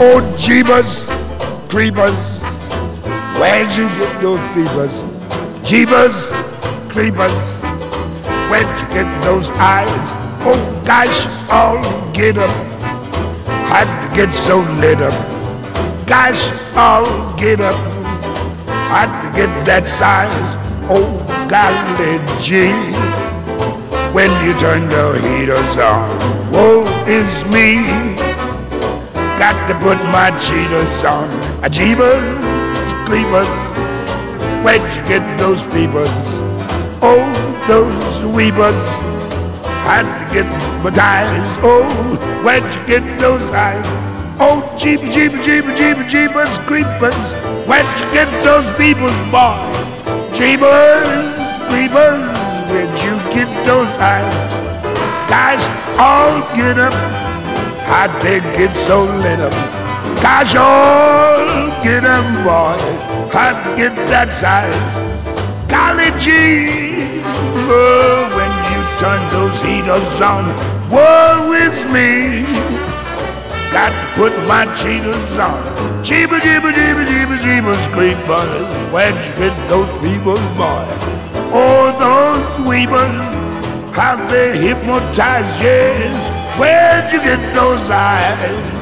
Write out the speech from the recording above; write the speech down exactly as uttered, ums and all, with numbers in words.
Oh, Jeebus Creepers, where'd you get those peepers? Jeebus Creepers, where'd you get those eyes? Oh gosh, I'll get up. Had to get so lit up. Gosh, I'll get up. Had to get that size. Oh golly gee, when you turn the heaters on, woe is me. Got to put my cheaters on. A Jeebus Creepers, where'd you get those peepers? Oh, those weepers. Had to get my eyes. Oh, where'd you get those eyes? Oh, Jeebus, Jeebus, Jeebus, Jeebus, Jeebus Creepers, where'd you get those peoples, boy? Jeebus Creepers, where'd you get those eyes? Guys, all get up. How'd they get so lit up? Gosh, all get up, boy. How'd they get that size? Golly gee, oh, when you turn those heaters on, woe is me. Got to put my cheaters on. Jeebus, Jeebus, Jeebus, Jeebus, Jeebus Creepers, where'd you get those people, boy? Oh, those weepers, how they hypnotize, yes. Where'd you get those eyes?